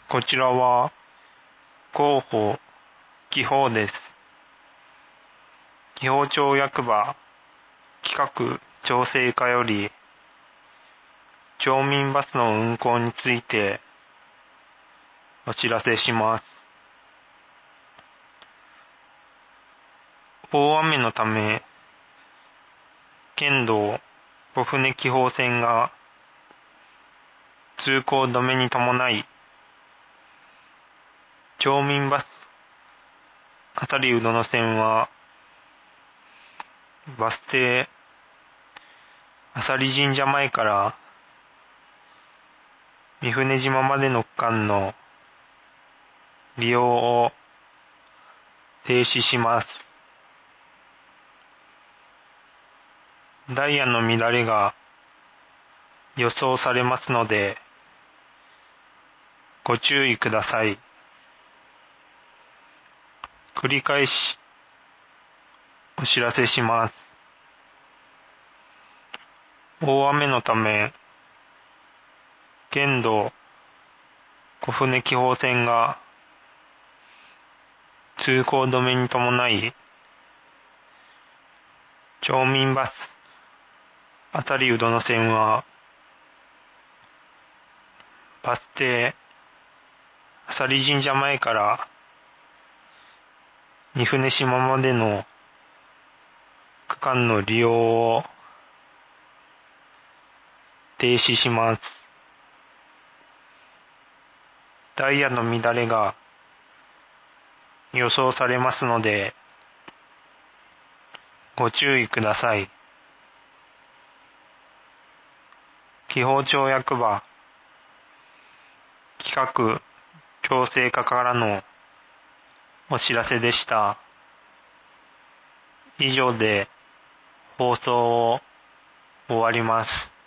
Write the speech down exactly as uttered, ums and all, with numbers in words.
こちらは広報紀報です。紀宝町役場企画調整課より町民バスの運行についてお知らせします。大雨のため県道小船紀宝線が通行止めに伴い、町民バスあたりうどの線はバス停浅利神社前から御船島までの区間の利用を停止します。ダイヤの乱れが予想されますのでご注意ください。繰り返しお知らせします。大雨のため県道小船紀宝線が通行止めに伴い、町民バスあたりうどの線はバス停浅利神社前から御船島までの区間の利用を停止します。ダイヤの乱れが予想されますのでご注意ください。紀宝町役場企画調整課からのお知らせでした。以上で放送を終わります。